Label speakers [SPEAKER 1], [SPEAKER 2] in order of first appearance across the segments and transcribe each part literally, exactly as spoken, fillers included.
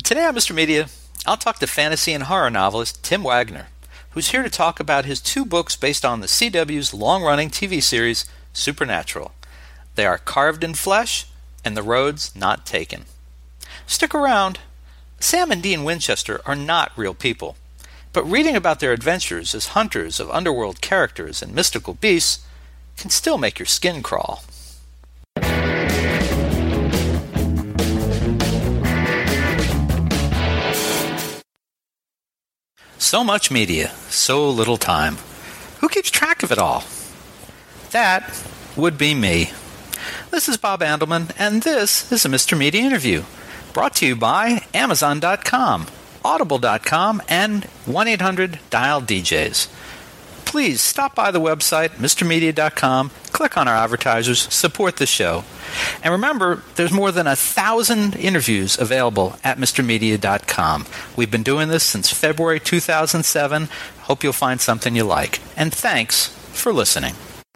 [SPEAKER 1] Today on Mister Media, I'll talk to fantasy and horror novelist Tim Wagner, who's here to talk about his two books based on the C W's long-running T V series, Supernatural. They are Carved in Flesh and The Roads Not Taken. Stick around. Sam and Dean Winchester are not real people, but reading about their adventures as hunters of underworld characters and mystical beasts can still make your skin crawl. So much media, so little time. Who keeps track of it all? That would be me. This is Bob Andelman, and this is a Mister Media interview, brought to you by Amazon dot com, Audible dot com, and one eight hundred dial D Js. Please stop by the website, Mister Media dot com, click on our advertisers, support the show. And remember, there's more than a thousand interviews available at Mister Media dot com. We've been doing this since February two thousand seven. Hope you'll find something you like. And thanks for listening.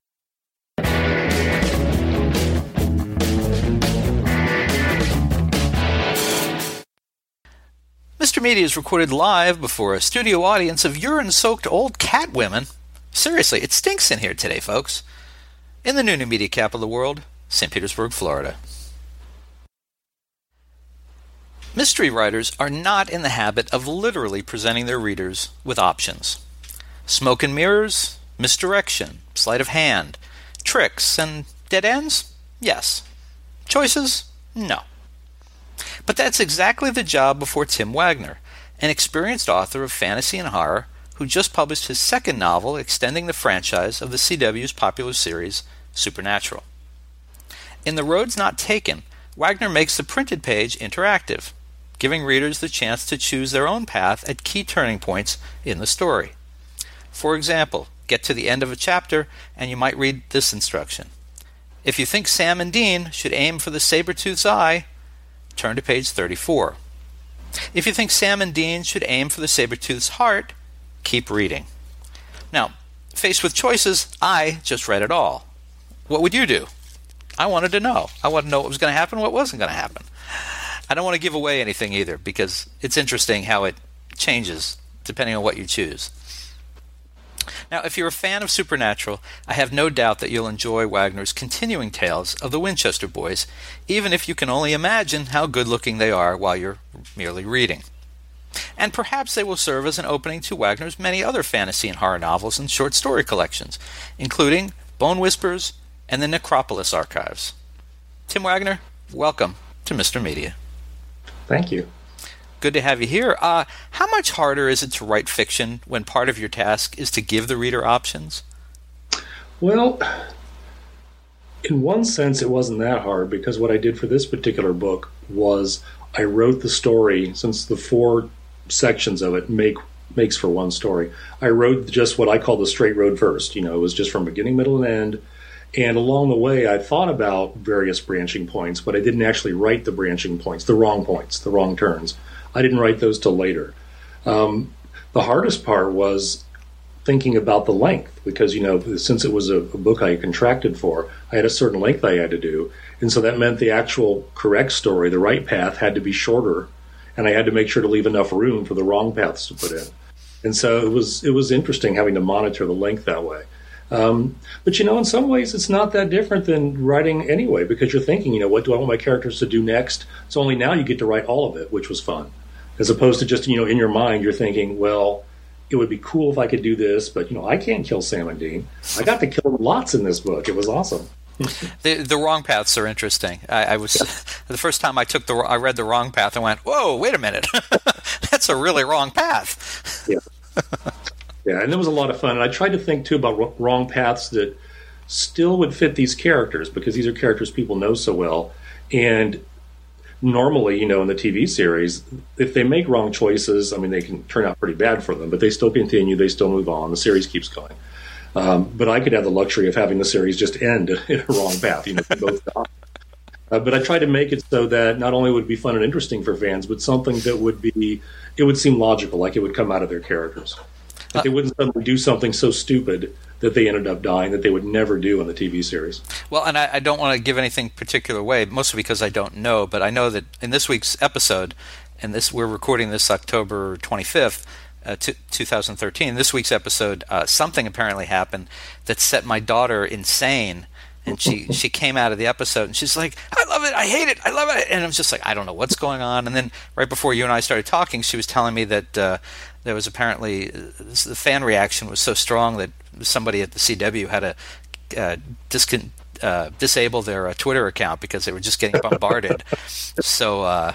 [SPEAKER 1] Mister Media is recorded live before a studio audience of urine-soaked old cat women. Seriously, it stinks in here today, folks. In the new new media capital of the world, Saint Petersburg, Florida. Mystery writers are not in the habit of literally presenting their readers with options. Smoke and mirrors, misdirection, sleight of hand, tricks, and dead ends? Yes. Choices? No. But that's exactly the job before Tim Wagner, an experienced author of fantasy and horror who just published his second novel extending the franchise of the C W's popular series, Supernatural. In The Roads Not Taken, Wagner makes the printed page interactive, giving readers the chance to choose their own path at key turning points in the story. For example, get to the end of a chapter and you might read this instruction. If you think Sam and Dean should aim for the saber-tooth's eye, turn to page thirty-four. If you think Sam and Dean should aim for the saber-tooth's heart, keep reading. Now, faced with choices, I just read it all. What would you do? I wanted to know. I wanted to know what was going to happen, what wasn't going to happen. I don't want to give away anything either, because it's interesting how it changes depending on what you choose. Now, if you're a fan of Supernatural, I have no doubt that you'll enjoy Wagner's continuing tales of the Winchester boys, even if you can only imagine how good-looking they are while you're merely reading. And perhaps they will serve as an opening to Wagner's many other fantasy and horror novels and short story collections, including Bone Whispers and the Necropolis Archives. Tim Wagner, welcome to Mister Media.
[SPEAKER 2] Thank you.
[SPEAKER 1] Good to have you here. Uh, how much harder is it to write fiction when part of your task is to give the reader options?
[SPEAKER 2] Well, in one sense, it wasn't that hard, because what I did for this particular book was I wrote the story, since the four sections of it make makes for one story. I wrote just what I call the straight road first. You know, it was just from beginning, middle, and end. And along the way, I thought about various branching points, but I didn't actually write the branching points, the wrong points, the wrong turns. I didn't write those till later. Um, the hardest part was thinking about the length, because, you know, since it was a, a book I contracted for, I had a certain length I had to do. And so that meant the actual correct story, the right path, had to be shorter, and I had to make sure to leave enough room for the wrong paths to put in. And so it was it was interesting having to monitor the length that way. Um, but, you know, in some ways it's not that different than writing anyway, because you're thinking, you know, what do I want my characters to do next? So only now you get to write all of it, which was fun. As opposed to just, you know, in your mind, you're thinking, well, it would be cool if I could do this, but, you know, I can't kill Sam and Dean. I got to kill them lots in this book. It was awesome.
[SPEAKER 1] the the wrong paths are interesting. I, I was yeah. The first time I took the I read the wrong path, I went, whoa, wait a minute. That's a really wrong path.
[SPEAKER 2] Yeah. Yeah, and it was a lot of fun. And I tried to think, too, about wrong paths that still would fit these characters, because these are characters people know so well. And normally, you know, in the T V series, if they make wrong choices, I mean, they can turn out pretty bad for them, but they still continue, they still move on, the series keeps going. Um, but I could have the luxury of having the series just end in a wrong path, you know, both die. Uh, but I tried to make it so that not only would it be fun and interesting for fans, but something that would be, it would seem logical, like it would come out of their characters. Like they wouldn't suddenly do something so stupid that they ended up dying that they would never do in the T V series.
[SPEAKER 1] Well, and I, I don't want to give anything particular away, mostly because I don't know, but I know that in this week's episode, and this we're recording this October twenty-fifth, uh, t- twenty thirteen. This week's episode, uh, something apparently happened that set my daughter insane. And she, she came out of the episode and she's like, I love it, I hate it, I love it. And I was just like, I don't know what's going on. And then right before you and I started talking, she was telling me that uh, there was apparently, uh, the fan reaction was so strong that somebody at the C W had to uh, discon- uh, disable their uh, Twitter account because they were just getting bombarded. So uh,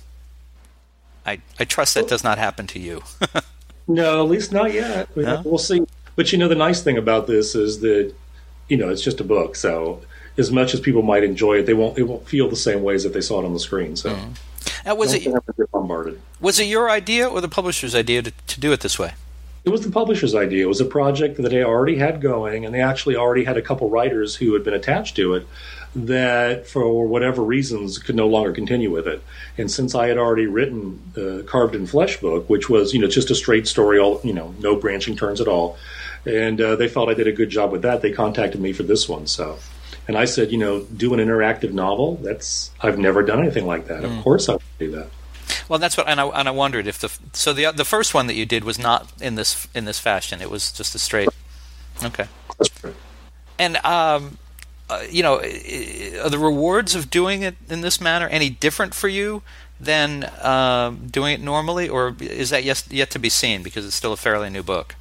[SPEAKER 1] I, I trust that does not happen to you.
[SPEAKER 2] No, at least not yet.
[SPEAKER 1] No?
[SPEAKER 2] We'll see. But you know, the nice thing about this is that, you know, it's just a book, so as much as people might enjoy it, they won't. It won't feel the same way as if they saw it on the screen. So,
[SPEAKER 1] mm. now, was
[SPEAKER 2] don't
[SPEAKER 1] it
[SPEAKER 2] have to get bombarded?
[SPEAKER 1] Was it your idea or the publisher's idea to, to do it this way?
[SPEAKER 2] It was the publisher's idea. It was a project that they already had going, and they actually already had a couple writers who had been attached to it that, for whatever reasons, could no longer continue with it. And since I had already written the Carved in Flesh book, which was, you know, just a straight story, all, you know, no branching turns at all. And uh, they felt I did a good job with that. They contacted me for this one. So, and I said, you know, do an interactive novel. That's I've never done anything like that. Mm. Of course, I would do that.
[SPEAKER 1] Well, that's what, and I, and I wondered if the so the the first one that you did was not in this in this fashion. It was just a straight. Okay.
[SPEAKER 2] That's true.
[SPEAKER 1] And um, uh, you know, are the rewards of doing it in this manner any different for you than um, doing it normally, or is that yet yet to be seen because it's still a fairly new book?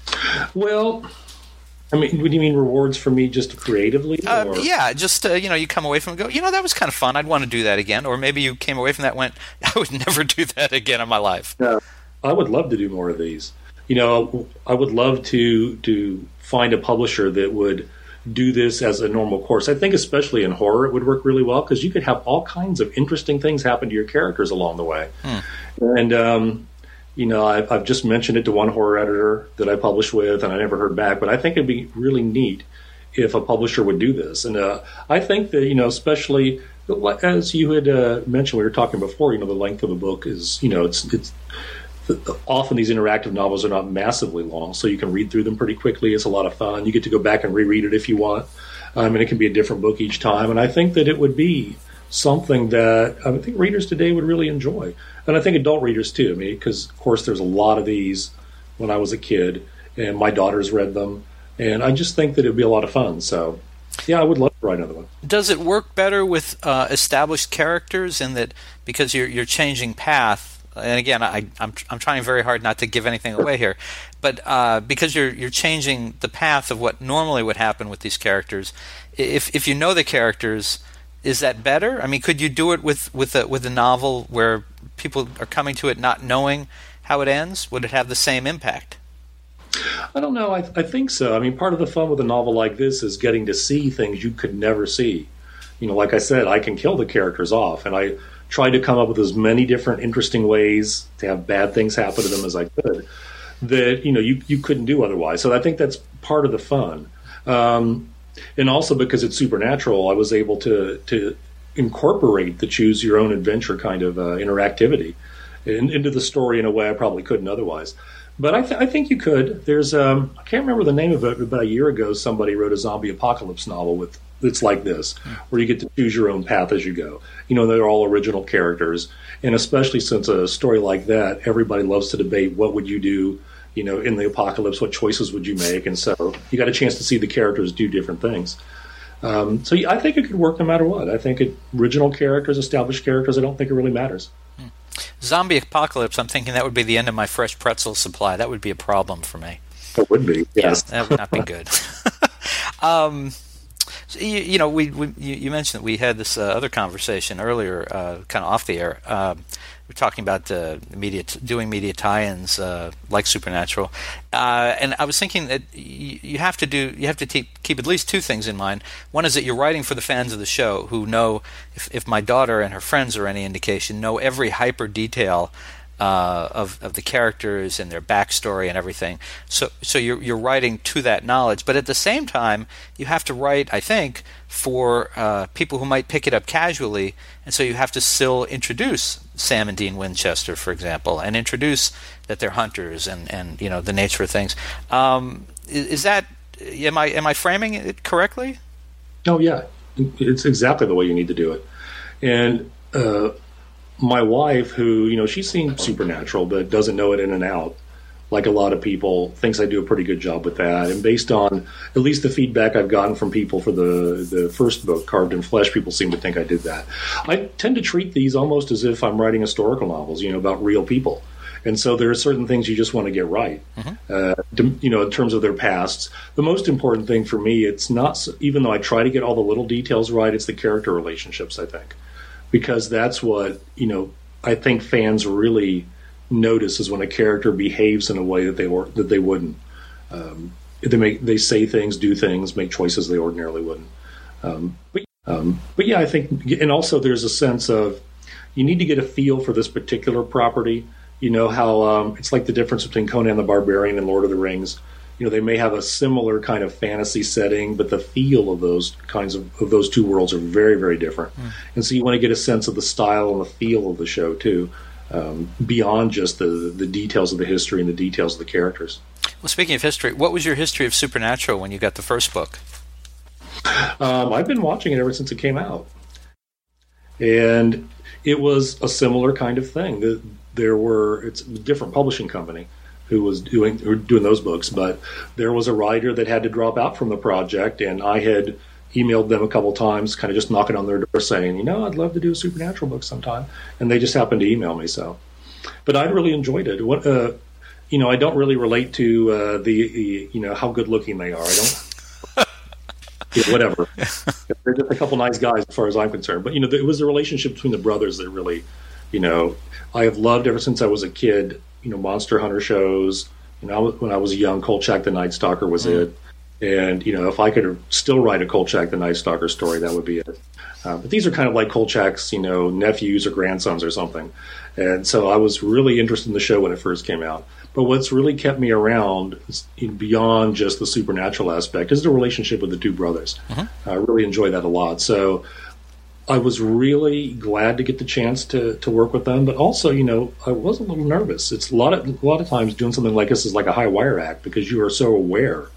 [SPEAKER 2] Well, I mean, what do you mean rewards for me just creatively?
[SPEAKER 1] Uh, yeah, just, uh, you know, you come away from it and go, you know, that was kind of fun. I'd want to do that again. Or maybe you came away from that and went, I would never do that again in my life.
[SPEAKER 2] No, I would love to do more of these. You know, I would love to to find a publisher that would do this as a normal course. I think especially in horror it would work really well because you could have all kinds of interesting things happen to your characters along the way. Hmm. And, um You know, I've, I've just mentioned it to one horror editor that I published with, and I never heard back. But I think it'd be really neat if a publisher would do this. And uh, I think that, you know, especially as you had uh, mentioned, we were talking before, you know, the length of a book is, you know, it's it's often these interactive novels are not massively long, so you can read through them pretty quickly. It's a lot of fun. You get to go back and reread it if you want. Um, and it can be a different book each time. And I think that it would be something that I think readers today would really enjoy. And I think adult readers too. I mean, because of course there's a lot of these when I was a kid, and my daughters read them, and I just think that it'd be a lot of fun. So, yeah, I would love to write another one.
[SPEAKER 1] Does it work better with uh, established characters in that because you're you're changing path? And again, I, I'm I'm trying very hard not to give anything away here, but uh, because you're you're changing the path of what normally would happen with these characters, if if you know the characters. Is that better? I mean, could you do it with with a, with a novel where people are coming to it not knowing how it ends? Would it have the same impact?
[SPEAKER 2] I don't know. I, I think so. I mean, part of the fun with a novel like this is getting to see things you could never see. You know, like I said, I can kill the characters off, and I try to come up with as many different interesting ways to have bad things happen to them as I could that, you know, you, you couldn't do otherwise. So I think that's part of the fun. Um, And also because it's supernatural, I was able to to incorporate the choose your own adventure kind of uh, interactivity in, into the story in a way I probably couldn't otherwise. But I, th- I think you could. There's um, I can't remember the name of it. But about a year ago, somebody wrote a zombie apocalypse novel with it's like this, where you get to choose your own path as you go. You know, they're all original characters, and especially since a story like that, everybody loves to debate what would you do. You know, in the apocalypse, what choices would you make? And so you got a chance to see the characters do different things. Um, so yeah, I think it could work no matter what. I think it, original characters, established characters, I don't think it really matters.
[SPEAKER 1] Hmm. Zombie apocalypse, I'm thinking that would be the end of my fresh pretzel supply. That would be a problem for me.
[SPEAKER 2] It would be, yes.
[SPEAKER 1] Yeah, that would not be good. um, so you, you know, we, we you, you mentioned that we had this uh, other conversation earlier, uh, kind of off the air. Um, We're talking about uh, media, t- doing media tie-ins uh, like Supernatural, uh, and I was thinking that y- you have to do, you have to te- keep at least two things in mind. One is that you're writing for the fans of the show who know, if, if my daughter and her friends are any indication, know every hyper detail uh, of of the characters and their backstory and everything. So so you're you're writing to that knowledge, but at the same time, you have to write, I think, for uh, people who might pick it up casually, and so you have to still introduce Sam and Dean Winchester, for example, and introduce that they're hunters and, and you know the nature of things. Um, is, is that am I am I framing it correctly?
[SPEAKER 2] Oh yeah, it's exactly the way you need to do it. And uh, my wife, who, you know, she's seen Supernatural, but doesn't know it in and out, like a lot of people, thinks I do a pretty good job with that. And based on at least the feedback I've gotten from people for the, the first book, Carved in Flesh, people seem to think I did that. I tend to treat these almost as if I'm writing historical novels, you know, about real people. And so there are certain things you just want to get right, mm-hmm. uh, to, you know, in terms of their pasts. The most important thing for me, it's not, even though I try to get all the little details right, it's the character relationships, I think. Because that's what, you know, I think fans really notice is when a character behaves in a way that they or, that they wouldn't. Um, they make they say things, do things, make choices they ordinarily wouldn't. Um, but um, but yeah, I think, and also there's a sense of you need to get a feel for this particular property. You know how um, it's like the difference between Conan the Barbarian and Lord of the Rings. You know, they may have a similar kind of fantasy setting, but the feel of those kinds of, of those two worlds are very, very different. Mm. And so you want to get a sense of the style and the feel of the show, too, um, beyond just the, the details of the history and the details of the characters.
[SPEAKER 1] Well, speaking of history, what was your history of Supernatural when you got the first book?
[SPEAKER 2] Um, I've been watching it ever since it came out. And it was a similar kind of thing. There were, it's a different publishing company who was doing who were doing those books, but there was a writer that had to drop out from the project, and I had emailed them a couple times, kind of just knocking on their door saying, you know, I'd love to do a Supernatural book sometime, and they just happened to email me. So, but I really enjoyed it. What, uh, you know, I don't really relate to uh, the, the, you know, how good looking they are. I don't, you know, whatever. They're just a couple nice guys as far as I'm concerned. But you know, it was the relationship between the brothers that really, you know, I have loved ever since I was a kid. You know, Monster Hunter shows. You know, when I was young, Kolchak the Night Stalker was mm. it. And, you know, if I could still write a Kolchak the Night Stalker story, that would be it. Uh, but these are kind of like Kolchak's, you know, nephews or grandsons or something. And so I was really interested in the show when it first came out. But what's really kept me around, beyond just the supernatural aspect, is the relationship with the two brothers. Mm-hmm. I really enjoy that a lot. So I was really glad to get the chance to, to work with them, but also, you know, I was a little nervous. It's a lot of a lot of times doing something like this is like a high wire act because you are so aware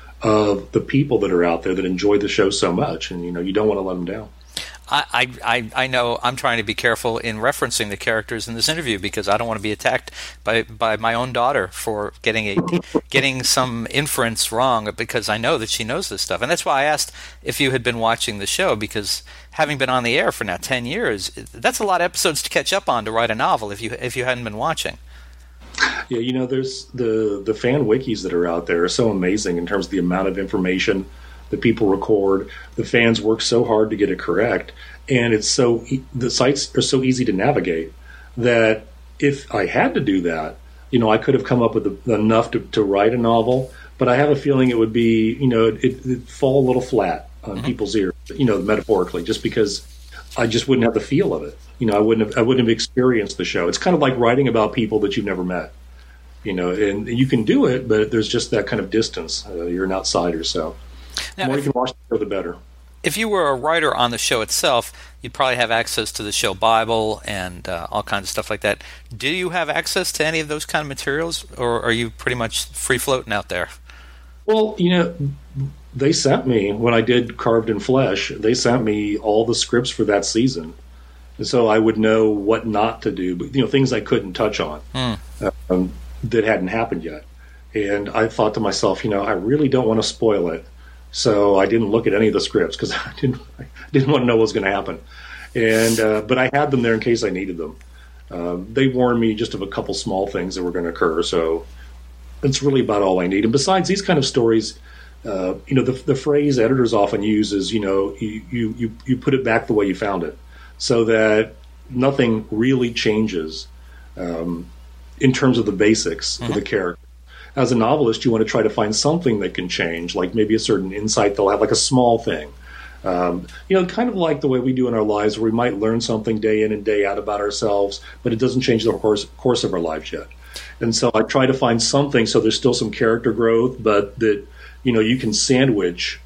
[SPEAKER 2] of the people that are out there that enjoy the show so much, and you know, you don't want to let them down.
[SPEAKER 1] I, I, I know I'm trying to be careful in referencing the characters in this interview because I don't want to be attacked by, by my own daughter for getting a getting some inference wrong, because I know that she knows this stuff. And that's why I asked if you had been watching the show, because having been on the air for now ten years, that's a lot of episodes to catch up on to write a novel if you if you hadn't been watching.
[SPEAKER 2] Yeah, you know, there's the, the fan wikis that are out there are so amazing in terms of the amount of information that people record. The fans work so hard to get it correct, and it's so the sites are so easy to navigate that if I had to do that, you know, I could have come up with enough to, to write a novel. But I have a feeling it would be, you know, it, it'd fall a little flat on mm-hmm. people's ears, you know, metaphorically, just because I just wouldn't have the feel of it. You know, I wouldn't have I wouldn't have experienced the show. It's kind of like writing about people that you've never met, you know, and you can do it, but there's just that kind of distance. Uh, you're an outsider, so. The more you can watch the show, the better.
[SPEAKER 1] If you were a writer on the show itself, you'd probably have access to the show Bible and uh, all kinds of stuff like that. Do you have access to any of those kind of materials, or are you pretty much free-floating out there?
[SPEAKER 2] Well, you know, they sent me, when I did Carved in Flesh, they sent me all the scripts for that season. And so I would know what not to do, but, you know, things I couldn't touch on mm. um, that hadn't happened yet. And I thought to myself, you know, I really don't want to spoil it. So I didn't look at any of the scripts because I didn't I didn't want to know what was going to happen. And uh, but I had them there in case I needed them. Uh, they warned me just of a couple small things that were going to occur. So it's really about all I need. And besides these kind of stories, uh, you know, the, the phrase editors often use is, you know, you, you, you, you put it back the way you found it, so that nothing really changes um, in terms of the basics mm-hmm. of the character. As a novelist, you want to try to find something that can change, like maybe a certain insight they'll have, like a small thing. Um, you know, kind of like the way we do in our lives, where we might learn something day in and day out about ourselves, but it doesn't change the course, course of our lives yet. And so I try to find something so there's still some character growth, but that, you know, you can sandwich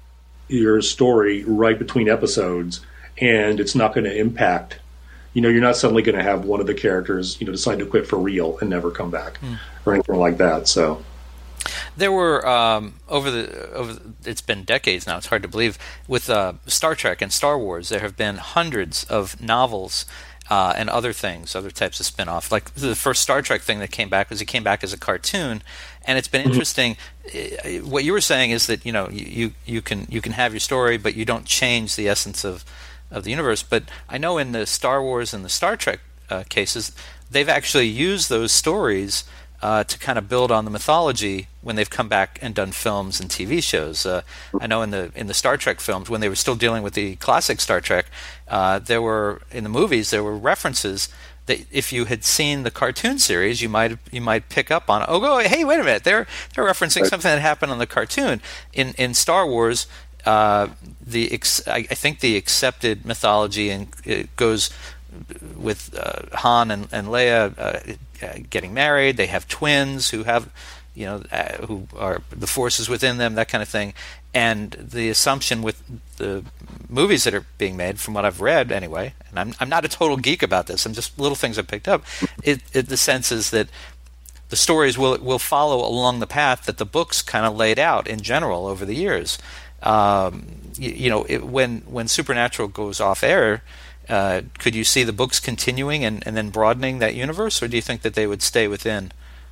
[SPEAKER 2] your story right between episodes, and it's not going to impact. You know, you're not suddenly going to have one of the characters, you know, decide to quit for real and never come back mm. or anything like that. So
[SPEAKER 1] there were um, over the over the, it's been decades now. It's hard to believe with uh, Star Trek and Star Wars. There have been hundreds of novels uh, and other things, other types of spin-off. Like the first Star Trek thing that came back was it came back as a cartoon, and it's been mm-hmm. interesting. What you were saying is that you know you you can you can have your story, but you don't change the essence of of the universe. But I know in the Star Wars and the Star Trek uh, cases, they've actually used those stories uh, to kind of build on the mythology when they've come back and done films and T V shows. Uh, I know in the in the Star Trek films, when they were still dealing with the classic Star Trek, uh, there were in the movies there were references that if you had seen the cartoon series, you might you might pick up on. Oh, go hey, wait a minute! They're they're referencing right. something that happened on the cartoon in in Star Wars. Uh, the ex- I, I think the accepted mythology and it goes with uh, Han and, and Leia uh, getting married. They have twins who have, you know, uh, who are the Force is within them, that kind of thing. And the assumption with the movies that are being made, from what I've read anyway, and I'm I'm not a total geek about this. I'm just little things I've picked up. It, it the sense is that the stories will will follow along the path that the books kind of laid out in general over the years. Um, you, you know, it, when when Supernatural goes off air, uh, could you see the books continuing and, and then broadening that universe, or do you think that they would stay within?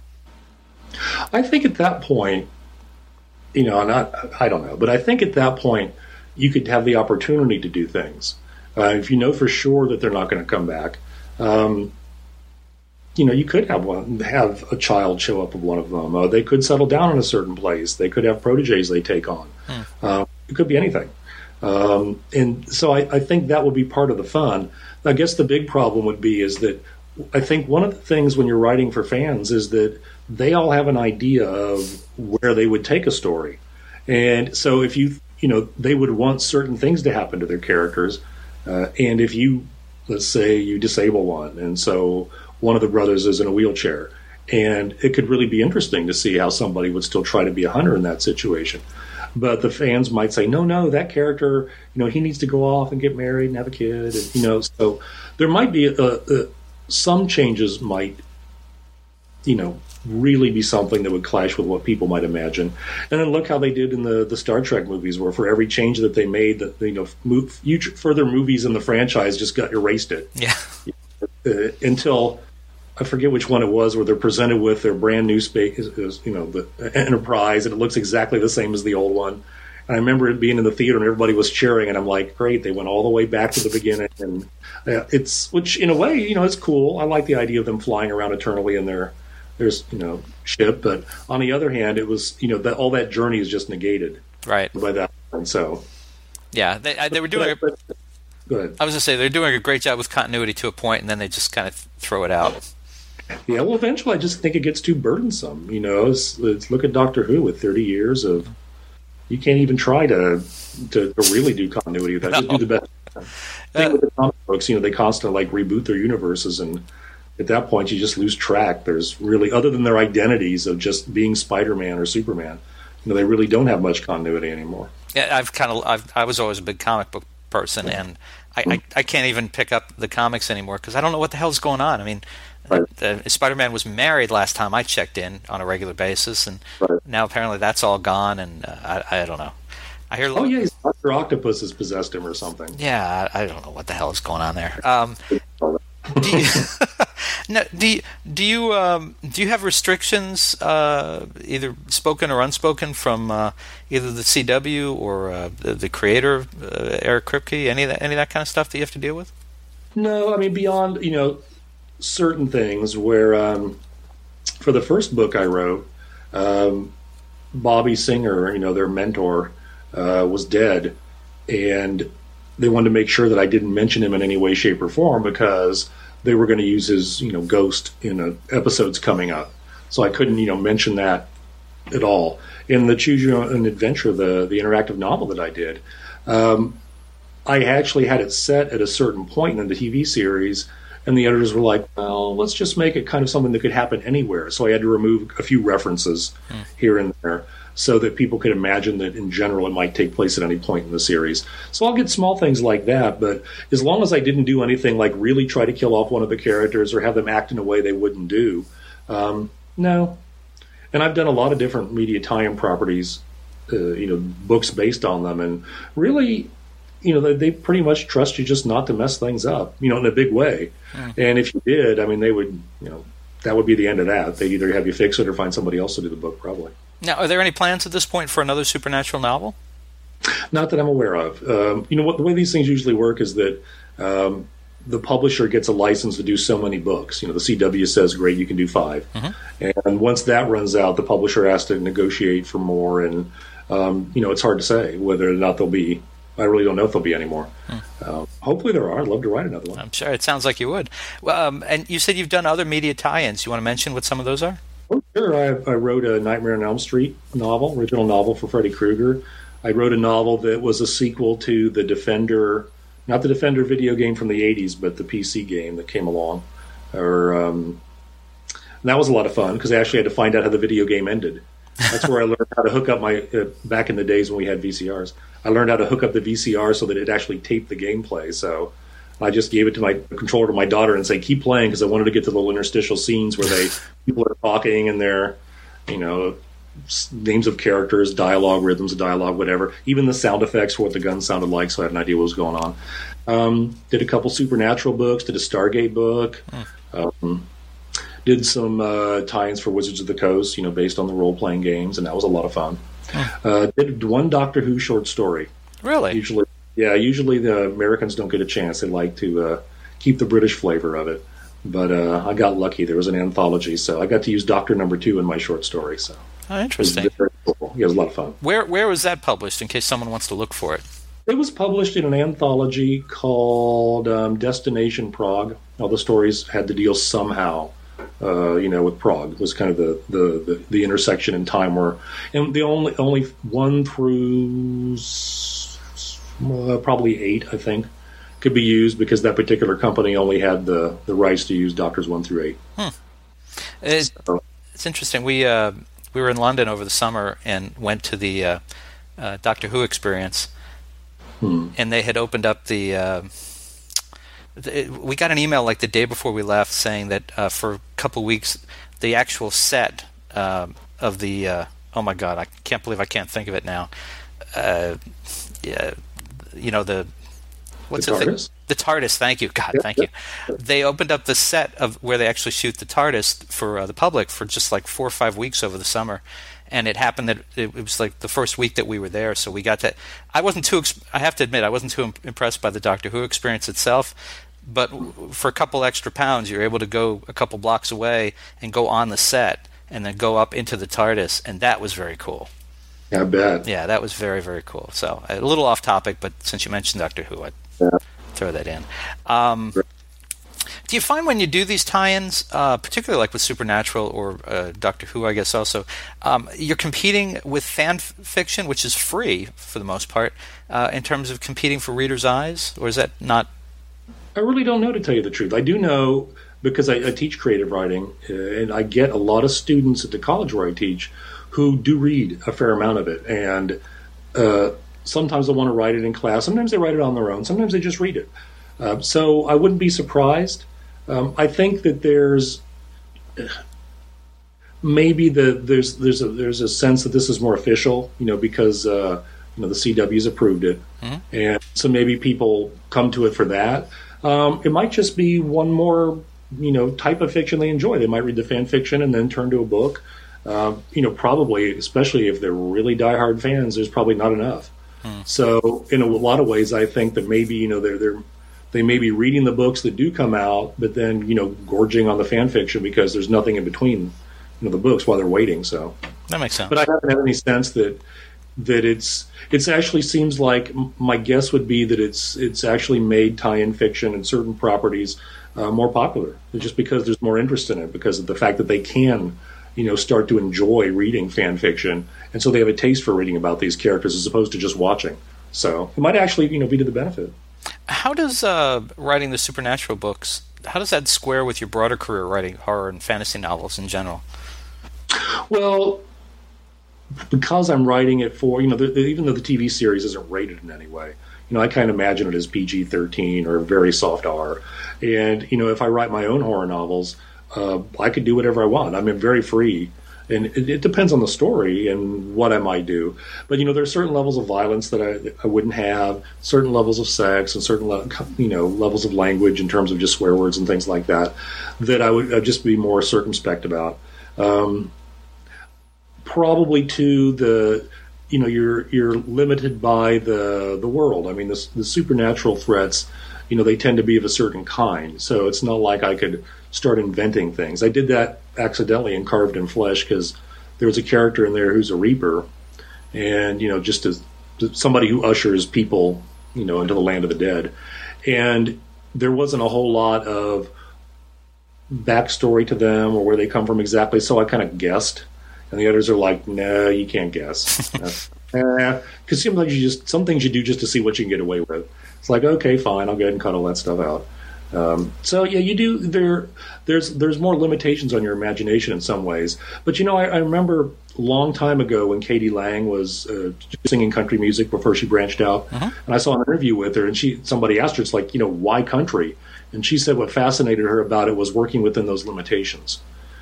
[SPEAKER 2] I think at that point, you know, not I don't know, but I think at that point you could have the opportunity to do things. Uh, if you know for sure that they're not going to come back, um, you know, you could have one have a child show up of one of them. Uh, they could settle down in a certain place. They could have proteges they take on. Hmm. Uh, it could be anything. Um, and so I, I think that would be part of the fun. I guess the big problem would be is that I think one of the things when you're writing for fans is that they all have an idea of where they would take a story. And so if you, you know, they would want certain things to happen to their characters. Uh, and if you, let's say you disable one, and so one of the brothers is in a wheelchair, and it could really be interesting to see how somebody would still try to be a hunter in that situation. But the fans might say, no, no, that character, you know, he needs to go off and get married and have a kid. And, you know, so there might be a, a, some changes might, you know, really be something that would clash with what people might imagine. And then look how they did in the, the Star Trek movies, where for every change that they made, that, you know, move, future, further movies in the franchise just got erased it.
[SPEAKER 1] Yeah.
[SPEAKER 2] Uh, until I forget which one it was, where they're presented with their brand new space, you know, the Enterprise, and it looks exactly the same as the old one. And I remember it being in the theater and everybody was cheering, and I'm like, great, they went all the way back to the beginning. And uh, it's, which in a way, you know, it's cool. I like the idea of them flying around eternally in their, their, you know, ship. But on the other hand, it was, you know, that all that journey is just negated.
[SPEAKER 1] Right.
[SPEAKER 2] By that point. So.
[SPEAKER 1] Yeah, they, they were doing
[SPEAKER 2] but, but, Go ahead.
[SPEAKER 1] I was going to say, they're doing a great job with continuity to a point, and then they just kind of throw it out.
[SPEAKER 2] Yeah, well, eventually I just think it gets too burdensome. You know, it's, it's, look at Doctor Who with thirty years of, you can't even try to to, to really do continuity with that. No. Just do the best. I think uh, with the comic books, you know, they constantly like reboot their universes, and at that point you just lose track. There's really, other than their identities of just being Spider-Man or Superman, you know, they really don't have much continuity anymore.
[SPEAKER 1] Yeah, I've kind of, I've, I was always a big comic book person, and I, I, I can't even pick up the comics anymore because I don't know what the hell's going on. I mean, right. uh, Spider-Man was married last time I checked in on a regular basis, and right. now apparently that's all gone, and uh, I, I don't know. I hear.
[SPEAKER 2] Oh yeah, Doctor Octopus has possessed him or something.
[SPEAKER 1] Yeah, I, I don't know what the hell is going on there. Um, do you, no, do you, do you um, do you have restrictions, uh, either spoken or unspoken, from uh, either the C W or uh, the, the creator, uh, Eric Kripke? Any of that, any of that kind of stuff that you have to deal with?
[SPEAKER 2] No, I mean beyond, you know, certain things. Where um, for the first book I wrote, um, Bobby Singer, you know, their mentor, uh, was dead, and they wanted to make sure that I didn't mention him in any way, shape, or form because they were going to use his, you know, ghost in uh, episodes coming up. So I couldn't, you know, mention that at all. In the Choose Your Own Adventure, the the interactive novel that I did, um, I actually had it set at a certain point in the T V series, and the editors were like, well, let's just make it kind of something that could happen anywhere. So I had to remove a few references hmm. here and there, so that people could imagine that in general it might take place at any point in the series. So I'll get small things like that, but as long as I didn't do anything like really try to kill off one of the characters or have them act in a way they wouldn't do, um, no. And I've done a lot of different media tie-in properties, uh, you know, books based on them, and really, you know, they, they pretty much trust you just not to mess things up, you know, in a big way. Mm. And if you did, I mean, they would, you know, that would be the end of that. They'd either have you fix it or find somebody else to do the book, probably.
[SPEAKER 1] Now, are there any plans at this point for another supernatural novel?
[SPEAKER 2] Not that I'm aware of. Um, you know, what, the way these things usually work is that um, the publisher gets a license to do so many books. You know, the C W says, great, you can do five. Mm-hmm. And once that runs out, the publisher has to negotiate for more. And, um, you know, it's hard to say whether or not there'll be. I really don't know if there'll be any more. Hmm. Uh, hopefully there are. I'd love to write another one.
[SPEAKER 1] I'm sure. It sounds like you would. Well, um, and you said you've done other media tie-ins. You want to mention what some of those are?
[SPEAKER 2] Oh, sure. I, I wrote a Nightmare on Elm Street novel, original novel for Freddy Krueger. I wrote a novel that was a sequel to the Defender, not the Defender video game from the eighties, but the P C game that came along. Or um, and that was a lot of fun because I actually had to find out how the video game ended. That's where I learned how to hook up my, uh, back in the days when we had V C Rs, I learned how to hook up the V C R so that it actually taped the gameplay. So I just gave it to my controller to my daughter and say, keep playing, because I wanted to get to the little interstitial scenes where they people are talking and they're, you know, names of characters, dialogue, rhythms of dialogue, whatever. Even the sound effects for what the gun sounded like, so I had an idea what was going on. Um, did a couple Supernatural books, did a Stargate book. Mm. Um, Did some uh, tie-ins for Wizards of the Coast, you know, based on the role-playing games, and that was a lot of fun. Hmm. Uh, did one Doctor Who short story.
[SPEAKER 1] Really?
[SPEAKER 2] Usually, yeah. Usually the Americans don't get a chance. They like to uh, keep the British flavor of it. But uh, I got lucky. There was an anthology, so I got to use Doctor Number Two in my short story. So
[SPEAKER 1] oh, interesting.
[SPEAKER 2] It was very cool. Yeah, it was a lot of fun.
[SPEAKER 1] Where Where was that published? In case someone wants to look for it.
[SPEAKER 2] It was published in an anthology called um, Destination Prague. All the stories had to deal somehow. Uh, you know, with Prague was kind of the, the, the, the intersection in time where, and the only only one through uh, probably eight, I think, could be used because that particular company only had the, the rights to use Doctors one through eight.
[SPEAKER 1] Hmm. It's, so, it's interesting. We uh, we were in London over the summer and went to the uh, uh, Doctor Who experience, hmm. and they had opened up the. Uh, We got an email like the day before we left saying that uh, for a couple of weeks, the actual set uh, of the uh, oh my god, I can't believe I can't think of it now. Uh, yeah, you know the what's
[SPEAKER 2] the
[SPEAKER 1] it?
[SPEAKER 2] TARDIS?
[SPEAKER 1] The, the TARDIS. Thank you, God,
[SPEAKER 2] yeah,
[SPEAKER 1] thank
[SPEAKER 2] yeah.
[SPEAKER 1] you. They opened up the set of where they actually shoot the TARDIS for uh, the public for just like four or five weeks over the summer. And it happened that it was like the first week that we were there, so we got to. I wasn't too. I have to admit, I wasn't too impressed by the Doctor Who experience itself. But for a couple extra pounds, you're able to go a couple blocks away and go on the set, and then go up into the TARDIS, and that was very cool.
[SPEAKER 2] Yeah, I bet.
[SPEAKER 1] Yeah, that was very, very cool. So a little off topic, but since you mentioned Doctor Who, I'd yeah. throw that in. Um, do you find when you do these tie-ins, uh, particularly like with Supernatural or uh, Doctor Who, I guess also, um, you're competing with fan f- fiction, which is free for the most part, uh, in terms of competing for readers' eyes, or is that not?
[SPEAKER 2] I really don't know, to tell you the truth. I do know because I, I teach creative writing, uh, and I get a lot of students at the college where I teach who do read a fair amount of it. And uh, sometimes they want to write it in class. Sometimes they write it on their own. Sometimes they just read it. Uh, so I wouldn't be surprised. Um, I think that there's maybe the there's there's a there's a sense that this is more official, you know, because uh, you know the C W's approved it, mm-hmm. and so maybe people come to it for that. Um, it might just be one more, you know, type of fiction they enjoy. They might read the fan fiction and then turn to a book. Uh, you know, probably, especially if they're really diehard fans, there's probably not enough. Hmm. So, in a lot of ways, I think that maybe, you know, they're they're they may be reading the books that do come out, but then, you know, gorging on the fan fiction because there's nothing in between, you know, the books while they're waiting. So
[SPEAKER 1] that makes sense.
[SPEAKER 2] But I haven't had any sense that. That it's it's actually seems like my guess would be that it's it's actually made tie-in fiction and certain properties uh, more popular just because there's more interest in it, because of the fact that they can, you know, start to enjoy reading fan fiction, and so they have a taste for reading about these characters as opposed to just watching. So it might actually, you know, be to the benefit.
[SPEAKER 1] How does uh, writing the Supernatural books, how does that square with your broader career writing horror and fantasy novels in general?
[SPEAKER 2] Well, because I'm writing it for, you know, the, the, even though the T V series isn't rated in any way, you know, I kind of imagine it as P G thirteen or very soft R. And, you know, if I write my own horror novels, uh, I could do whatever I want. I'm very free And it, it depends on the story and what I might do. But, you know, there are certain levels of violence that I, I wouldn't have, certain levels of sex and certain, le- you know, levels of language in terms of just swear words and things like that, that I would I'd just be more circumspect about. Um, probably, too, the, you know, you're you're limited by the the world. I mean, the, the supernatural threats, you know, they tend to be of a certain kind. So it's not like I could start inventing things. I did that accidentally in Carved in Flesh because there was a character in there who's a reaper, and you know, just as somebody who ushers people, you know, into the land of the dead. And there wasn't a whole lot of backstory to them or where they come from exactly, so I kind of guessed. And the others are like, "No, you can't guess," because uh, sometimes you just some things you do just to see what you can get away with. It's like, okay, fine, I'll go ahead and cut all that stuff out. Um, so yeah, you do. There, there's there's more limitations on your imagination in some ways. But you know, I, I remember a long time ago when Katie Lang was uh, singing country music before she branched out, uh-huh. and I saw an interview with her, and she somebody asked her, it's like, you know, why country? And she said what fascinated her about it was working within those limitations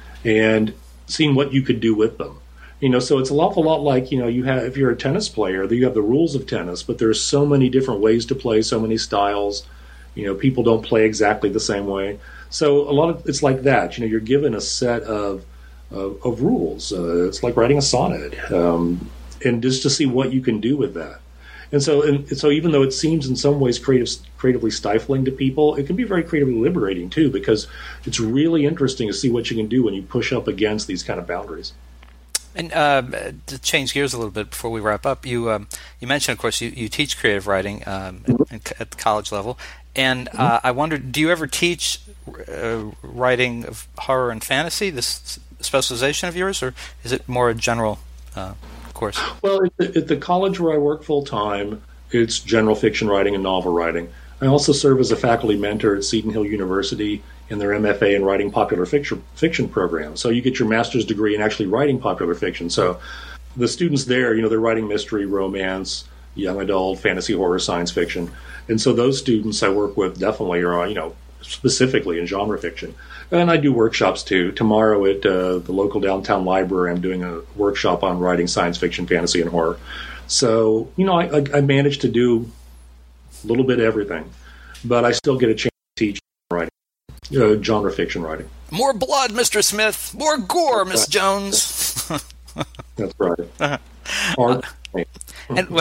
[SPEAKER 2] and seeing what you could do with them. You know, so it's an awful lot like, you know, you have if you're a tennis player, you have the rules of tennis, but there's so many different ways to play, so many styles. You know, people don't play exactly the same way. So a lot of it's like that. You know, you're given a set of of, of rules. Uh, it's like writing a sonnet, um, and just to see what you can do with that. And so, and so, even though it seems in some ways creative, creatively stifling to people, it can be very creatively liberating too, because it's really interesting to see what you can do when you push up against these kind of boundaries.
[SPEAKER 1] And uh, to change gears a little bit before we wrap up, you um, you mentioned, of course, you, you teach creative writing um, mm-hmm. at, at the college level, and uh, mm-hmm. I wondered, do you ever teach uh, writing of horror and fantasy, this specialization of yours, or is it more a general uh, course?
[SPEAKER 2] Well, at the, at the college where I work full time, it's general fiction writing and novel writing. I also serve as a faculty mentor at Seton Hill University in their M F A in Writing Popular Fiction, fiction program. So you get your master's degree in actually writing popular fiction. So the students there, you know, they're writing mystery, romance, young adult, fantasy, horror, science fiction. And so those students I work with definitely are, you know, specifically in genre fiction. And I do workshops too. Tomorrow at uh, the local downtown library, I'm doing a workshop on writing science fiction, fantasy, and horror. So, you know, I, I, I managed to do a little bit of everything, but I still get a chance to teach writing, uh, genre fiction writing.
[SPEAKER 1] More blood, Mister Smith. More gore, Miss Jones.
[SPEAKER 2] That's right.
[SPEAKER 1] Uh-huh.
[SPEAKER 2] Art.
[SPEAKER 1] Uh, and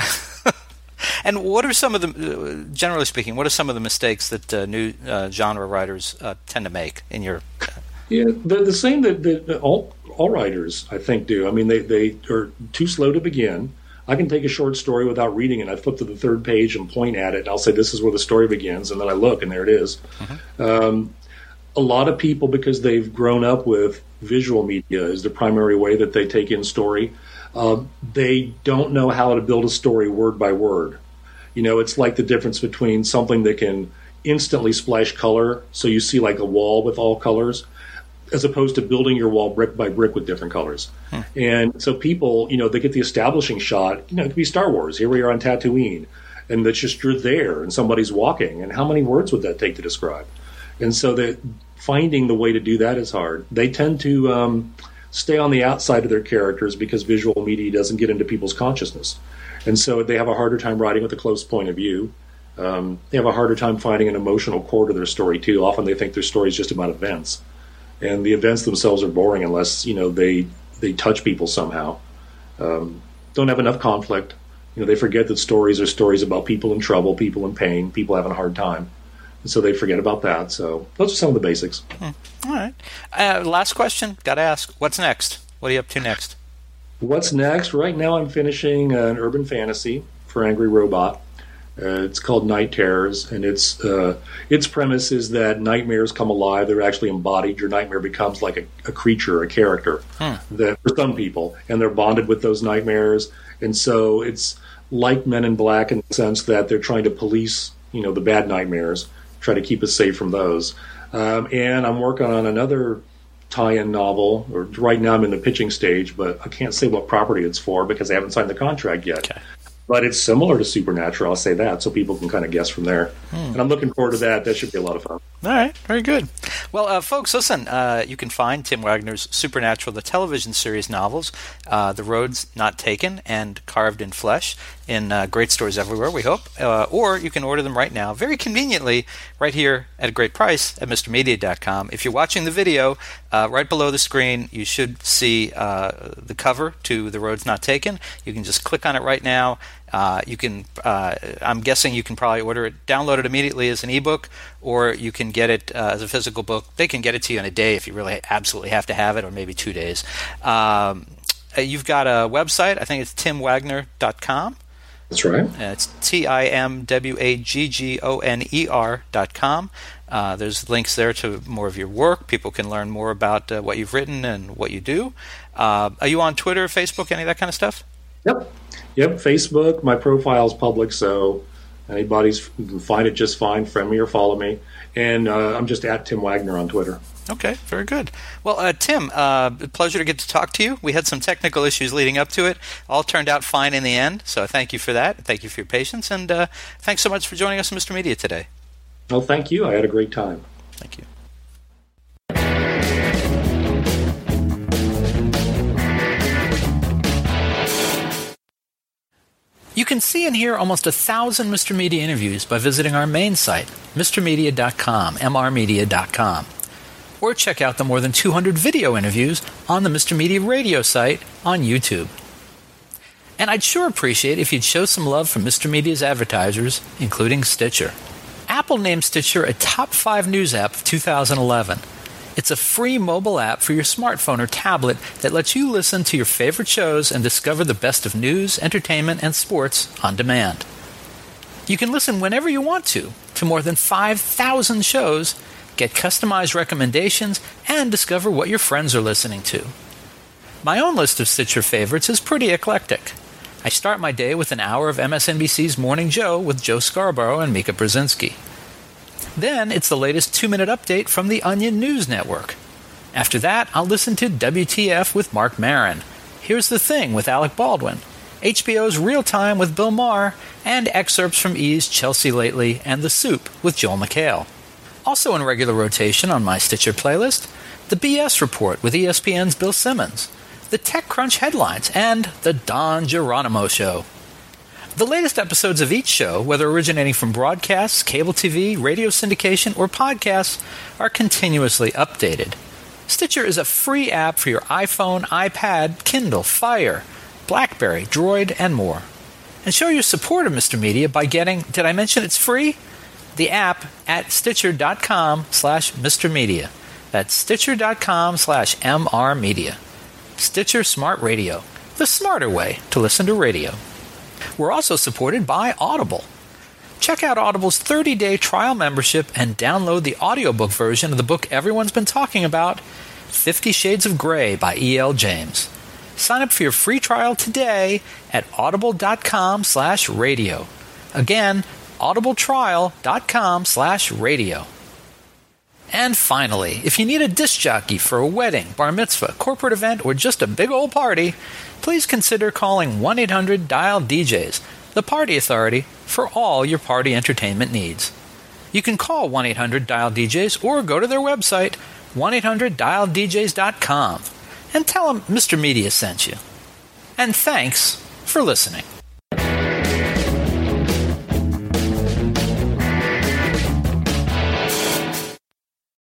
[SPEAKER 1] and what are some of the, uh, generally speaking, what are some of the mistakes that uh, new uh, genre writers uh, tend to make in your?
[SPEAKER 2] Yeah, the, the same that, that all all writers I think do. I mean, they they are too slow to begin. I can take a short story without reading it. I flip to the third page and point at it, and I'll say, this is where the story begins, and then I look, and there it is. Mm-hmm. Um, a lot of people, because they've grown up with visual media as the primary way that they take in story, um, they don't know how to build a story word by word. You know, it's like the difference between something that can instantly splash color, so you see like a wall with all colors, as opposed to building your wall brick by brick with different colors. Hmm. And so people, you know, they get the establishing shot. You know, it could be Star Wars. Here we are on Tatooine, and that's just you're there, and somebody's walking. And how many words would that take to describe? And so that finding the way to do that is hard. They tend to um, stay on the outside of their characters because visual media doesn't get into people's consciousness. And so they have a harder time writing with a close point of view. Um, they have a harder time finding an emotional core to their story, too. Often they think their story is just about events. And the events themselves are boring unless, you know, they they touch people somehow. Um, don't have enough conflict. You know, they forget that stories are stories about people in trouble, people in pain, people having a hard time. And so they forget about that. So those are some of the basics.
[SPEAKER 1] Hmm. All right. Uh, last question. Got to ask, what's next? What are you up to next?
[SPEAKER 2] What's next? Right now I'm finishing uh, an urban fantasy for Angry Robot. Uh, it's called Night Terrors, and its uh, its premise is that nightmares come alive. They're actually embodied. Your nightmare becomes like a, a creature, a character, hmm. that for some people, and they're bonded with those nightmares. And so it's like Men in Black in the sense that they're trying to police, you know, the bad nightmares, try to keep us safe from those. Um, and I'm working on another tie-in novel, or right now I'm in the pitching stage, but I can't say what property it's for because I haven't signed the contract yet. Okay. But it's similar to Supernatural, I'll say that, so people can kind of guess from there. Hmm. And I'm looking forward to that. That should be a lot of fun.
[SPEAKER 1] All right, very good. Well, uh, folks, listen, uh, you can find Tim Wagner's Supernatural, the television series novels, uh, The Roads Not Taken and Carved in Flesh, in uh, great stores everywhere, we hope. Uh, or you can order them right now, very conveniently, right here at a great price at Mr Media dot com. If you're watching the video, uh, right below the screen, you should see uh, the cover to The Roads Not Taken. You can just click on it right now. Uh, you can, uh, I'm guessing you can probably order it, download it immediately as an ebook, or you can get it uh, as a physical book. They can get it to you in a day if you really absolutely have to have it, or maybe two days. Um, you've got a website. I think it's tim wagner dot com.
[SPEAKER 2] That's right.
[SPEAKER 1] Uh, it's T I M W A G G O N E R dot com. Uh, there's links there to more of your work. People can learn more about uh, what you've written and what you do. Uh, are you on Twitter, Facebook, any of that kind of stuff?
[SPEAKER 2] Yep. Yep, Facebook. My profile is public, so anybody's can find it just fine. Friend me or follow me. And uh, I'm just at Tim Wagner on Twitter.
[SPEAKER 1] Okay, very good. Well, uh, Tim, uh, pleasure to get to talk to you. We had some technical issues leading up to it. All turned out fine in the end, so thank you for that. Thank you for your patience, and uh, thanks so much for joining us on Mister Media today.
[SPEAKER 2] Well, thank you. I had a great time.
[SPEAKER 1] Thank you. You can see and hear almost a thousand Mister Media interviews by visiting our main site, Mr Media dot com, M R Media dot com. Or check out the more than two hundred video interviews on the Mister Media radio site on YouTube. And I'd sure appreciate if you'd show some love for Mister Media's advertisers, including Stitcher. Apple named Stitcher a top five news app of two thousand eleven. It's a free mobile app for your smartphone or tablet that lets you listen to your favorite shows and discover the best of news, entertainment, and sports on demand. You can listen whenever you want to, to more than five thousand shows, get customized recommendations, and discover what your friends are listening to. My own list of Stitcher favorites is pretty eclectic. I start my day with an hour of M S N B C's Morning Joe with Joe Scarborough and Mika Brzezinski. Then it's the latest two-minute update from the Onion News Network. After that, I'll listen to W T F with Mark Maron, Here's the Thing with Alec Baldwin, H B O's Real Time with Bill Maher, and excerpts from E's Chelsea Lately and The Soup with Joel McHale. Also in regular rotation on my Stitcher playlist, the B S Report with E S P N's Bill Simmons, the TechCrunch Headlines, and the Don Geronimo Show. The latest episodes of each show, whether originating from broadcasts, cable T V, radio syndication, or podcasts, are continuously updated. Stitcher is a free app for your iPhone, iPad, Kindle, Fire, BlackBerry, Droid, and more. And show your support of Mister Media by getting, did I mention it's free? The app at Stitcher.com slash Mr. Media. That's Stitcher.com slash MR Media. Stitcher Smart Radio, the smarter way to listen to radio. We're also supported by Audible. Check out Audible's thirty-day trial membership and download the audiobook version of the book everyone's been talking about, Fifty Shades of Grey by E L James. Sign up for your free trial today at audible.com slash radio. Again, audibletrial.com slash radio. And finally, if you need a disc jockey for a wedding, bar mitzvah, corporate event, or just a big old party, please consider calling one eight hundred dial D Js, the party authority for all your party entertainment needs. You can call one eight hundred dial D Js or go to their website, one eight hundred dial D Js dot com, and tell them Mister Media sent you. And thanks for listening.